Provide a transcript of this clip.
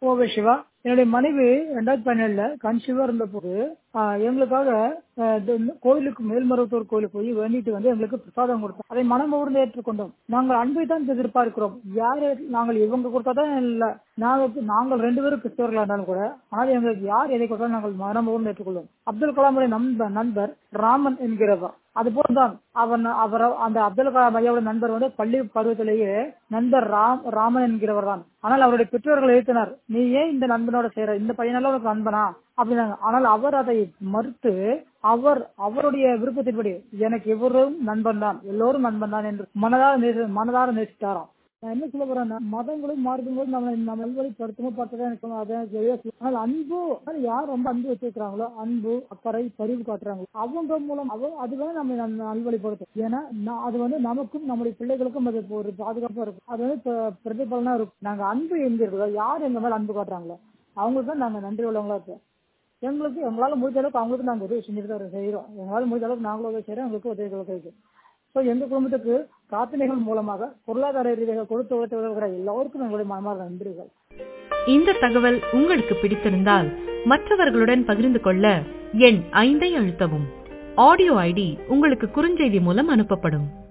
ஓவே சிவா. என்னுடைய மனைவி 2017 கன்சீவா இருந்த போது எங்களுக்காக கோயிலுக்கு மேல்மருவத்தூர் கோயிலுக்கு போய் வேண்டிட்டு வந்து எங்களுக்கு பிரசாதம் கொடுத்தோம். அதை மனமுகர்ந்து ஏற்றுக்கொண்டோம். நாங்கள் அன்பை தான் எதிர்பார்க்கிறோம். யாரு நாங்கள் இவங்க கொடுத்தாதான் இல்ல. நாங்கள் 2 பேரும் கிறிஸ்தவர்களா இருந்தாலும் கூட ஆனால் எங்களுக்கு யார் எதை கொடுத்தாலும் நாங்கள் மனமுகர்ந்து ஏற்றுக்கொள்வோம். அப்துல் கலாமுடைய நண்பர் ராமன் என்கிறவர். அதுபோல்தான் அந்த அப்துல் கலாம் ஐயாவோட நண்பர் வந்து பள்ளி பருவத்திலேயே நண்பர் ராமன் என்கிறவர் தான். ஆனால் அவருடைய பெற்றோர்கள் எழுத்தினார், நீ ஏன் இந்த நண்பனோட சேர, இந்த பையனால உனக்கு நண்பனா அப்படின்னாங்க. ஆனால் அவர் அதை மறுத்து அவருடைய விருப்பத்தின்படி எனக்கு எவரும் நண்பன் தான், எல்லோரும் நண்பன் தான் என்று மனதார நேசித்தாராம். நான் என்ன சொல்ல போறேன்னா, மதங்களும் மார்க்கங்களும் நம்ம நல்வழிப்படுத்தமோ பார்த்ததா எனக்கு ஆனால் அன்பு யார் ரொம்ப அன்பு வச்சிருக்கிறாங்களோ, அன்பு அக்கறை பரிவு காட்டுறாங்களோ அவங்க மூலம் அதுவே நம்ம நல்வழிப்படுத்தும். ஏன்னா அது வந்து நமக்கும் நம்முடைய பிள்ளைகளுக்கும் அது ஒரு பாதுகாப்பா இருக்கும். அது வந்து பிரதிபலனா இருக்கும். நாங்க அன்பு எங்க இருக்கோ, யார் எங்க மேல அன்பு காட்டுறாங்களோ அவங்களுக்கு தான் நாங்க நன்றி உள்ளவங்களா இருப்போம். எங்களால முடிஞ்ச அளவுக்கு அவங்களுக்கு நாங்க உதவி செஞ்சுட்டு செய்யறோம். எங்களால முடிஞ்ச அளவுக்கு நாங்களும் உதவி செய்யறோம், எங்களுக்கு உதவிகள் கிடைக்கும். எங்க குடும்பத்துக்கு பிரார்த்தனைகள் மூலமாக பொருளாதார ரீதியாக கொடுத்து உதவுகிற எல்லோருக்கும் எங்களுடைய மனமார்ந்த நன்றிகள். இந்த தகவல் உங்களுக்கு பிடித்திருந்தால் மற்றவர்களுடன் பகிர்ந்து கொள்ள எண் 5 அழுத்தவும். ஆடியோ ஐடி உங்களுக்கு குறுஞ்செய்தி மூலம் அனுப்பப்படும்.